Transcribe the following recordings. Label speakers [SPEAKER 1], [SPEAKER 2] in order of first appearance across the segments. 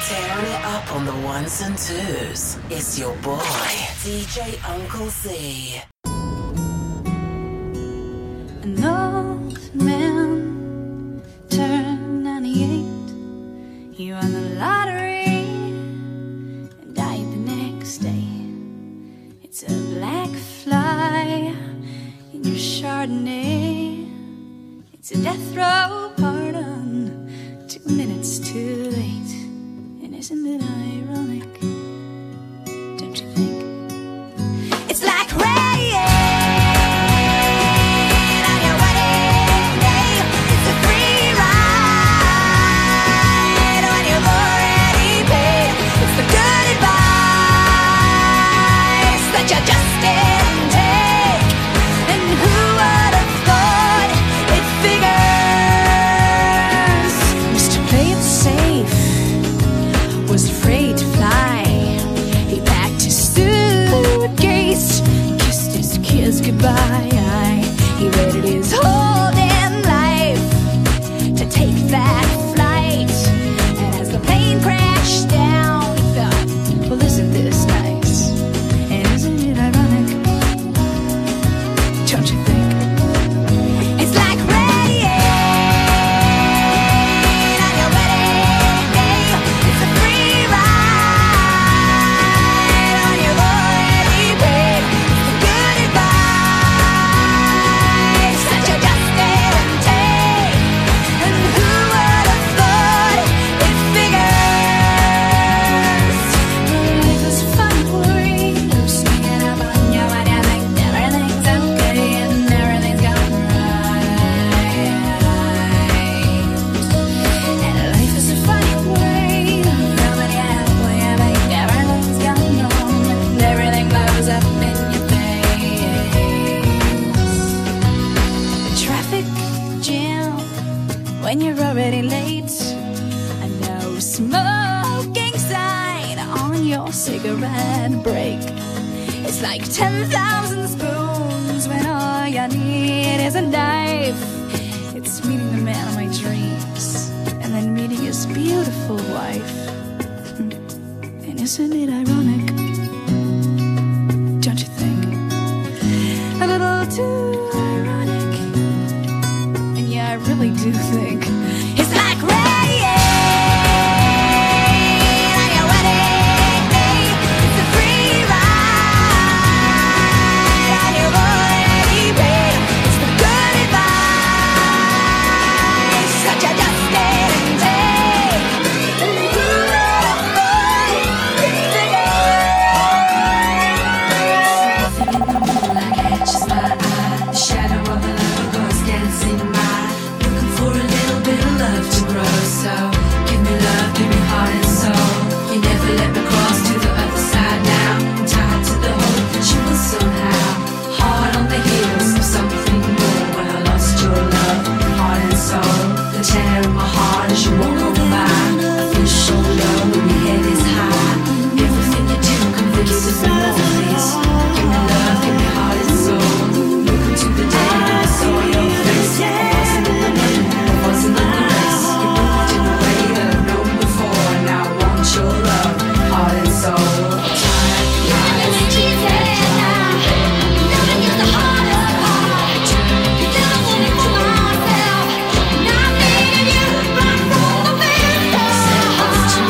[SPEAKER 1] Tearing it up on the ones and twos. It's your boy, DJ Uncle Z.
[SPEAKER 2] An old man turned 98. He won the lottery and died the next day. It's a black fly in your Chardonnay. It's a death row pardon, 2 minutes too late. And isn't it ironic? Don't you think? It's like rain on your wedding day. It's a free ride when you've already paid. It's the good advice that you just didn't take. And who would have thought it figures? Mr. Play It Safe was afraid to fly. He packed his suitcase, kissed his kids goodbye. He waited his whole damn life to take that flight. And as the plane crashed down, he thought, well, isn't this nice? And isn't it ironic? Don't you think? It's like rain on your wedding day. It's a free ride on your already paid. It's the good advice that you just didn't take. And who would have thought it figures? Life is fun for you, sneaking up on you when you think everything's okay and everything's gone right. And life is a funny way to ruin you when you think everything's gone wrong and everything blows up in your face. A traffic jam when you're already late. A no smoking sign on your cigarette break. It's like 10,000 spoons when all you need is a knife. It's meeting the man of my dreams and then meeting his beautiful wife. And isn't it ironic? Don't you think? A little too ironic. And yeah, I really do think it's like rain on your wedding day. It's a free ride on your already paid. It's the good advice that you just didn't take. And who would have thought it figures? Like catches my eye, the shadow of a little ghost dancing by, looking for a little bit of love to grow. So give me love, give me heart and soul. You never let me cross to the other side now. I'm tied to the hope that you will somehow. Hard on the heels of something more. When I lost your love, heart and soul, the tear in my heart as you walk on by. I feel so low when your head is high. Everything you do convinces me more, please. Give me love, give me heart and soul. Look into the day when I saw your face. I wasn't in the mood, I wasn't in the race. You moved in a way that I've known before. And now I want your love, heart and soul. It's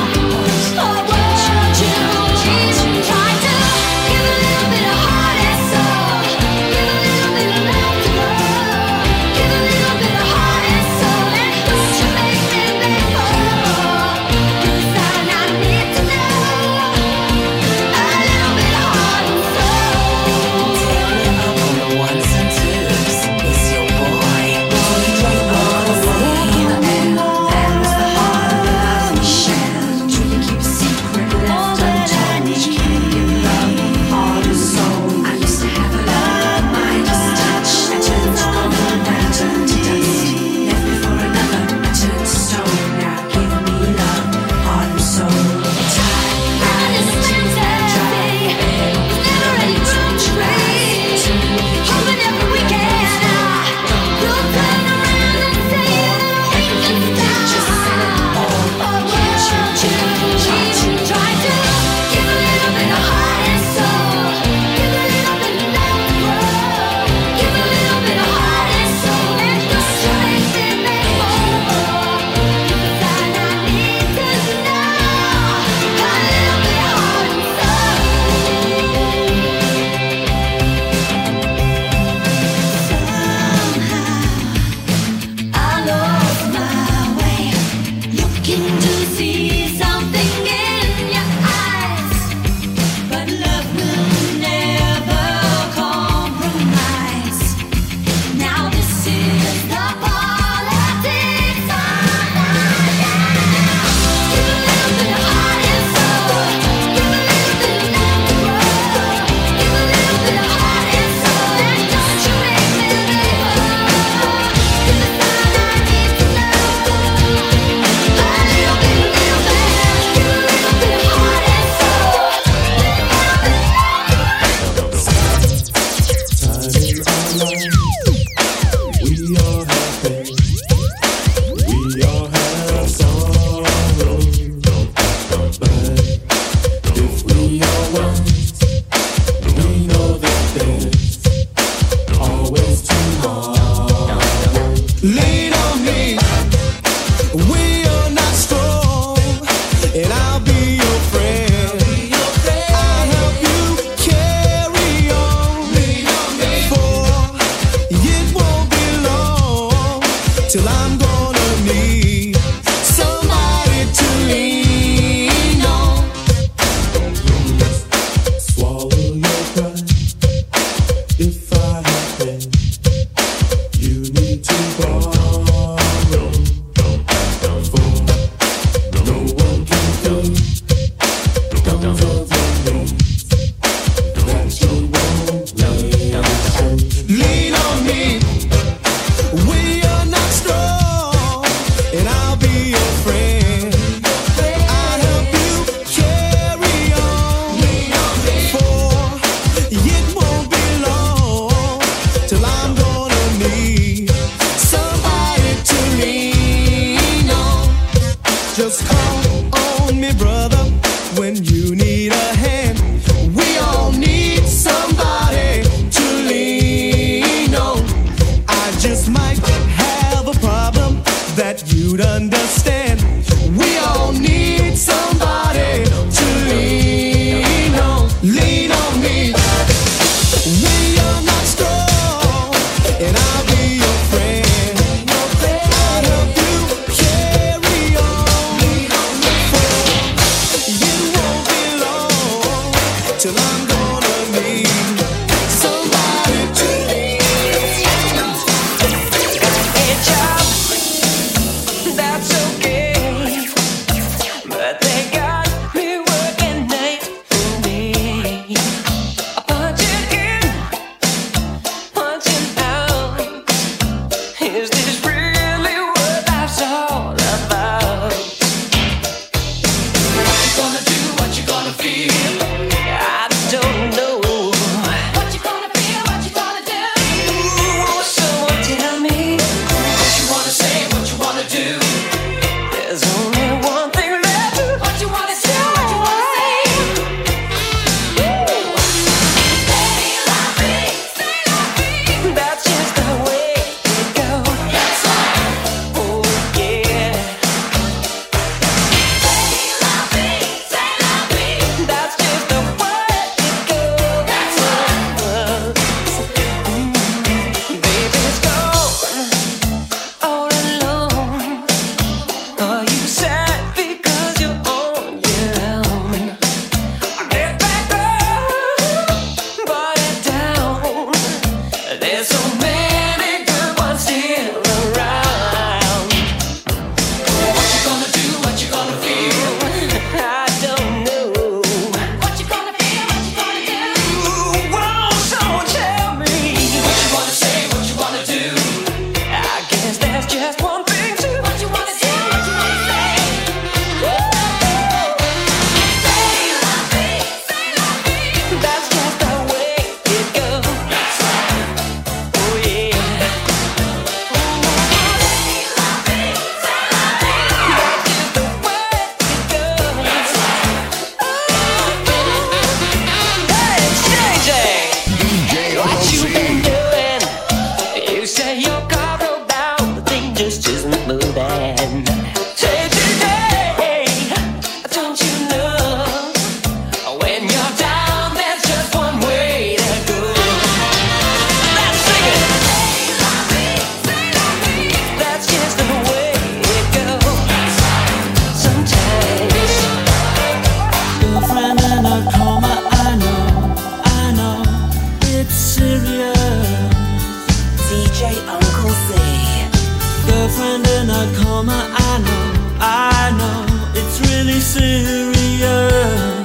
[SPEAKER 3] serious.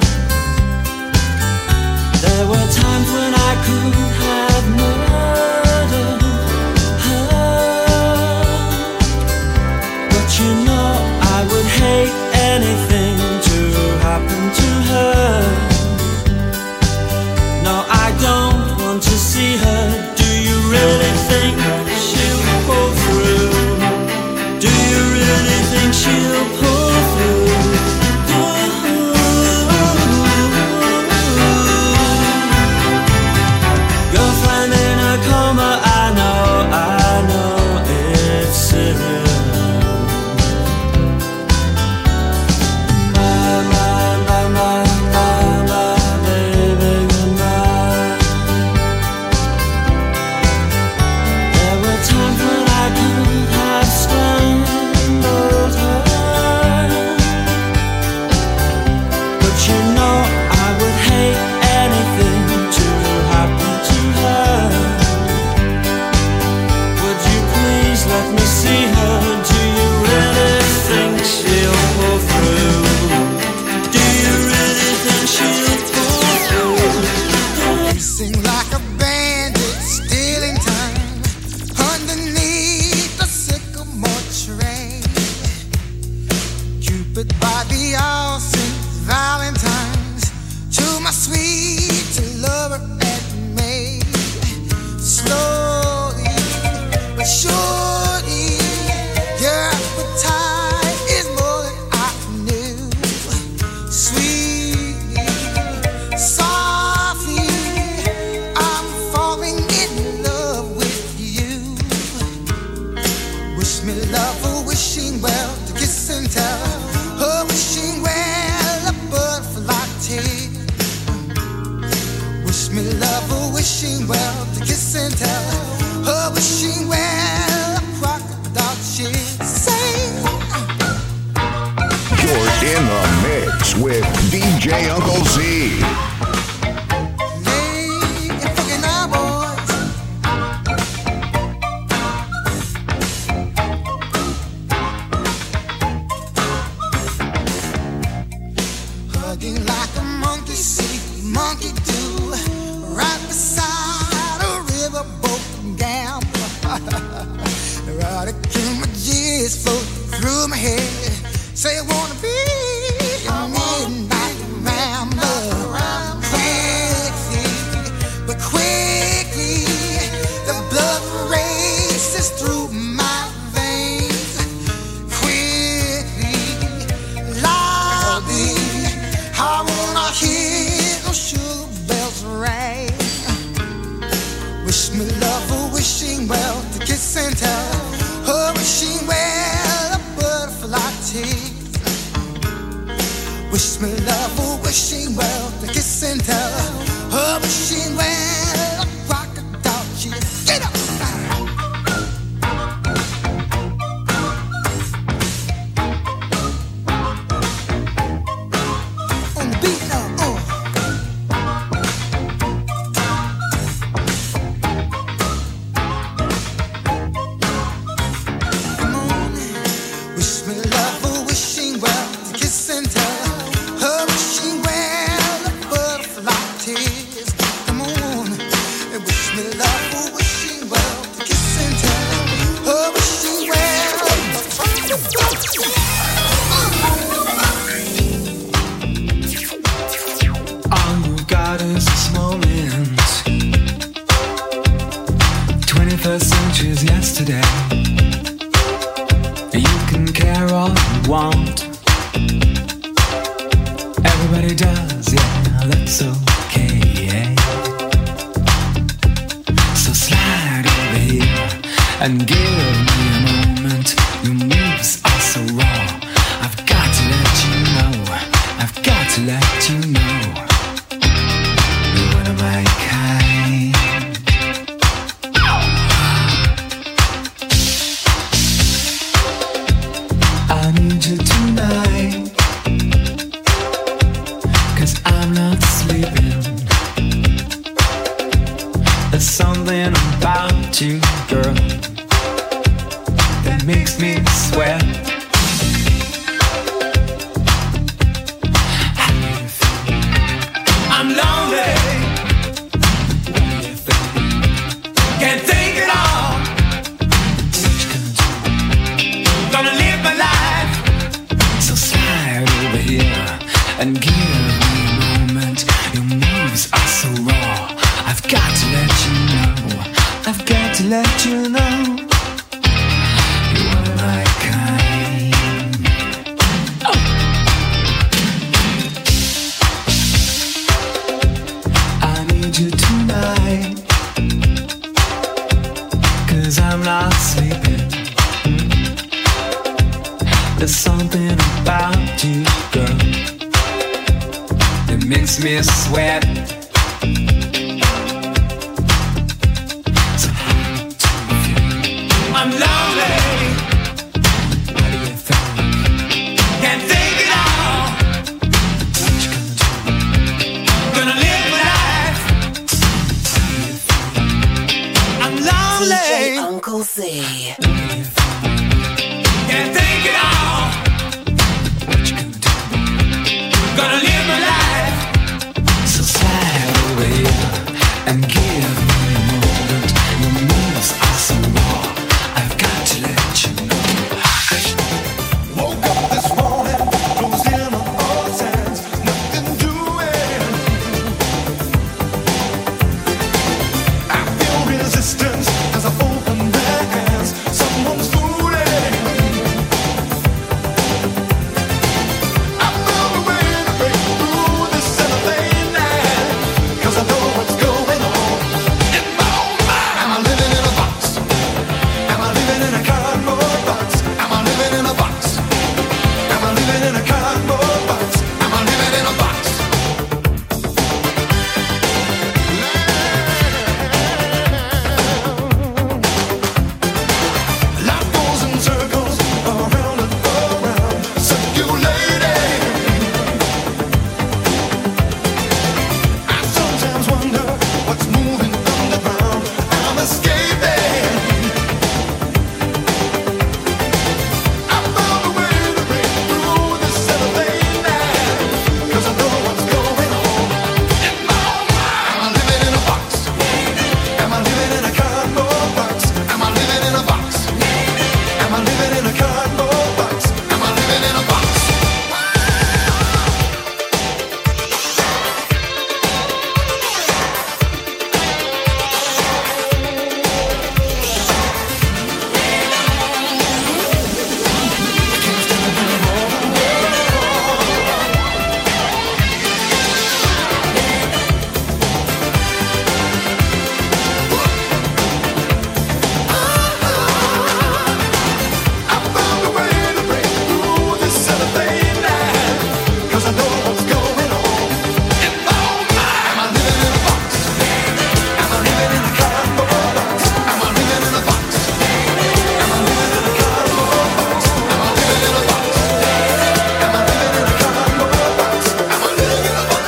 [SPEAKER 3] There were times when I could have murdered her, but you know I would hate anything to happen to her. No, I don't want to see her. Do you really think she'll pull through? Do you really think she'll pull through? Girlfriend in a coma, I know it's serious.
[SPEAKER 4] and give me a moment. Your moves are so raw. I've got to let you know. I've got to let you know. You are my kind. Oh. I need you tonight, 'cause I'm not sleeping. There's something about you, girl, that makes me sweat. So how do you feel? I'm lonely. How do you feel? Can't think it all. What you gonna do? Gonna live my life. How do you feel? I'm lonely.
[SPEAKER 1] DJ Uncle Z.
[SPEAKER 4] How do you feel? Can't think it all. What you gonna do? Gonna live my life. So slide over here and give me a moment. Your moves are so raw. I've got to let you know.
[SPEAKER 5] Woke up this morning, closed in on all sides, nothing doing. I feel resistance as I open my eyes. Someone's fooling. I found a way to break through this cellophane line, 'cause I know what's going on in my own mind. Am I living in a box? Am I living in a cardboard box? Am I living in a box? Am I living in a cardboard box? Am I living in a box? Life goes in circles, around and around, circulating. I sometimes wonder what's moving underground. I'm escaping. I found a way to break through this cellophane line, 'cause I know what's going on in my own mind. Am I living in a box? Am I living in a cardboard box? Am I living in a box? Am I living in a cardboard box? Am I living in a box? I found a way to break through this cellophane line, 'cause I know what's going on in my own mind. Am I living in a box? Am I living in a cardboard box? Am I living in a box? Am I living in a cardboard box? Am I living in a box? Am I living in a cardboard box? Am I living in a box?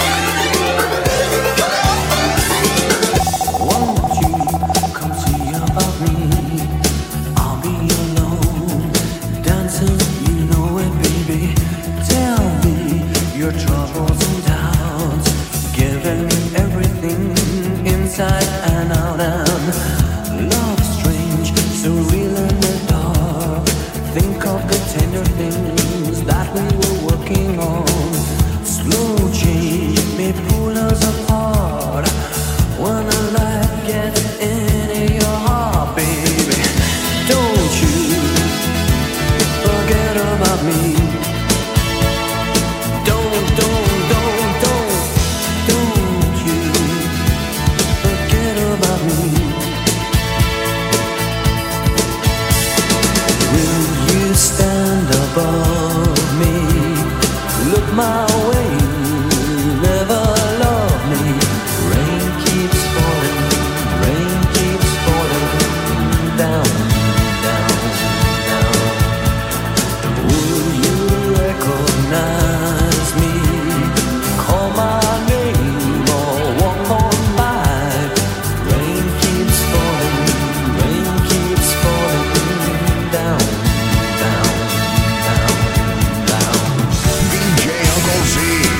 [SPEAKER 4] Won't you come see about me? I'll be alone, dancing, you know it, baby. Tell me your troubles and doubts, giving me everything inside and out. And love strange, so real in the dark. Think of the tender things that we were working on. Slow change may pull us apart. When a light gets into your heart, baby, don't you forget about me. Don't you forget about me. Will you stand above me? Look my way, never love me. Rain keeps falling down, down, down. Will you recognize me? Call my name or walk on by. Rain keeps falling down, down, down, down.
[SPEAKER 5] DJ Uncle Z.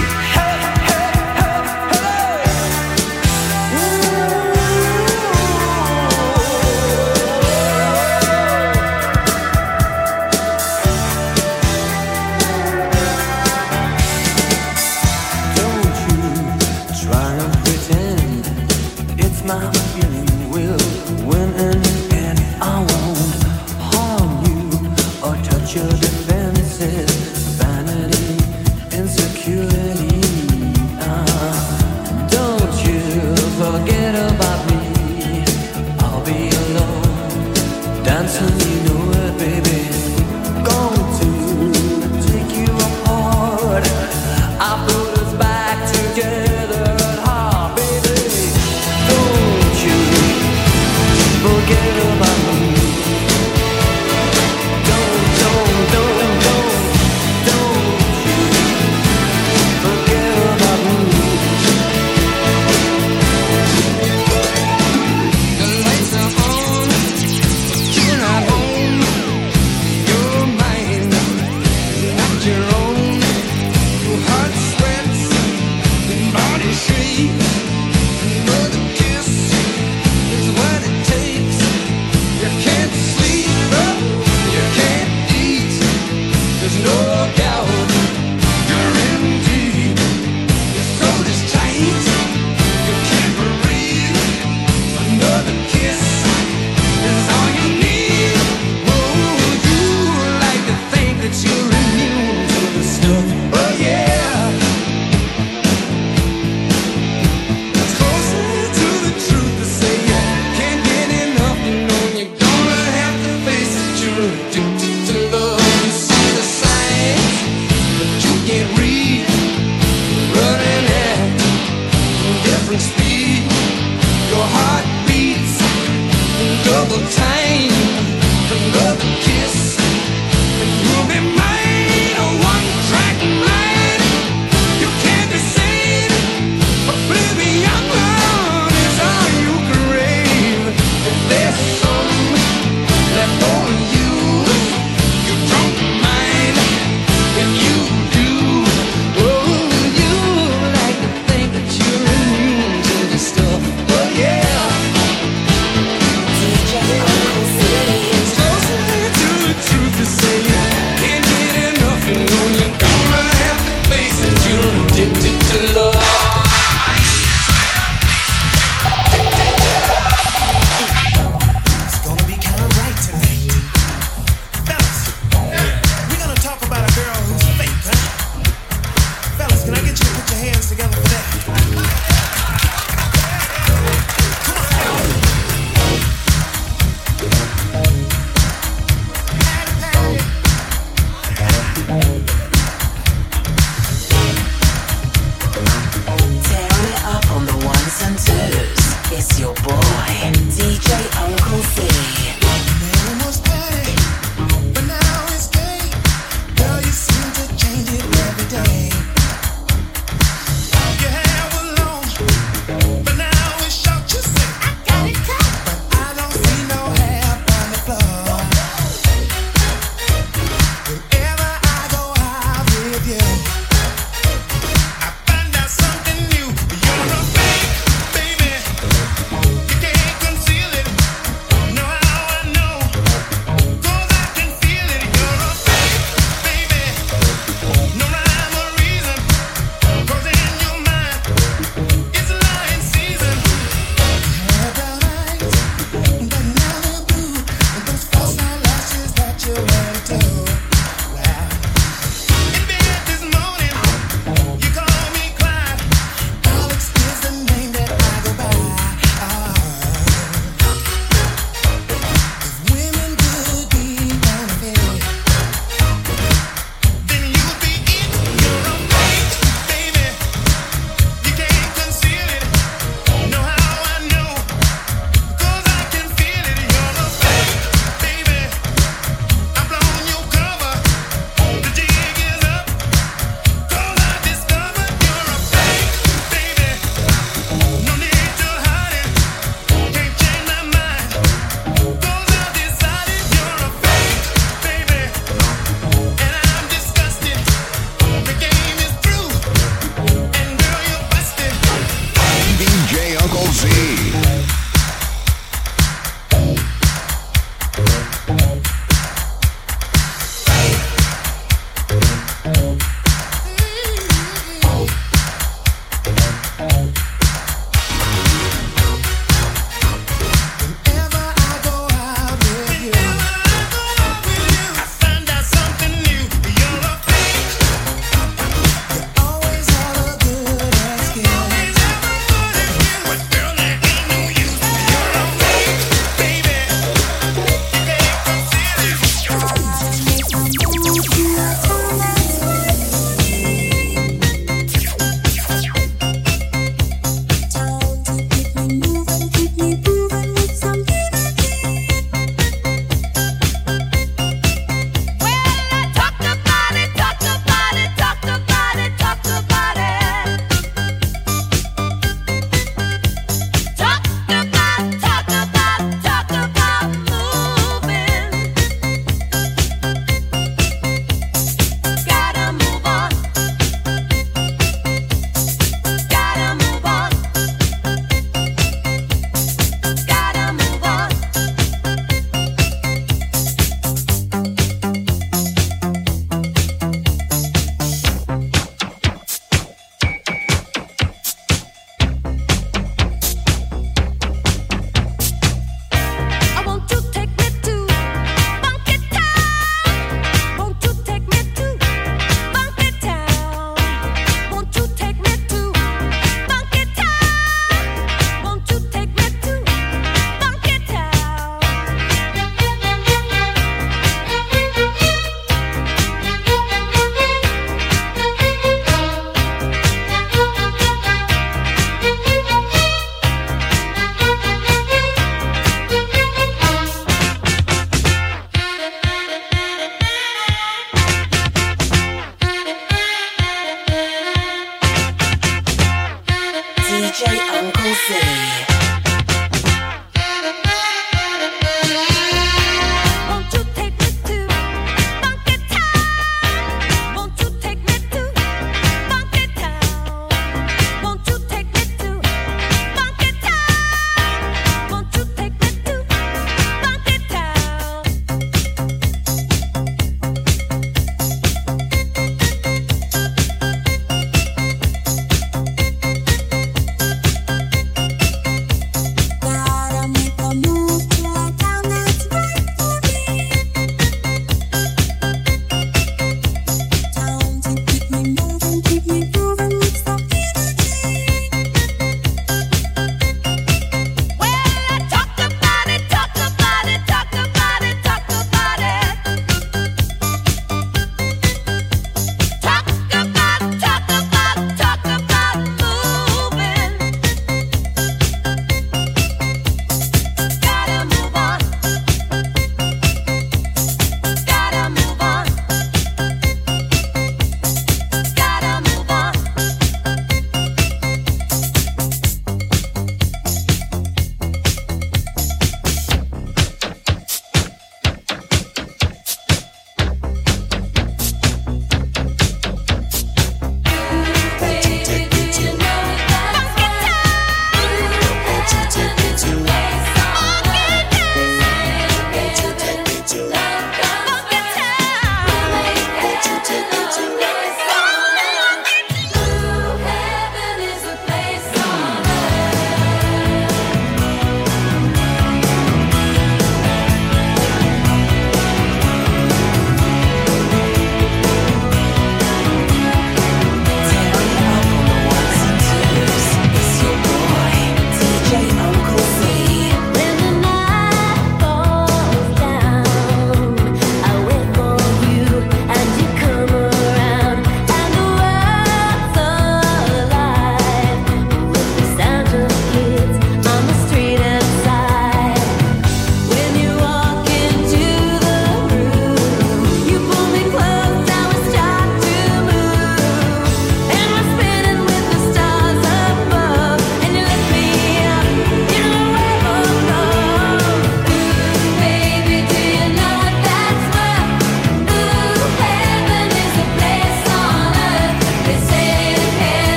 [SPEAKER 1] DJ Uncle Z.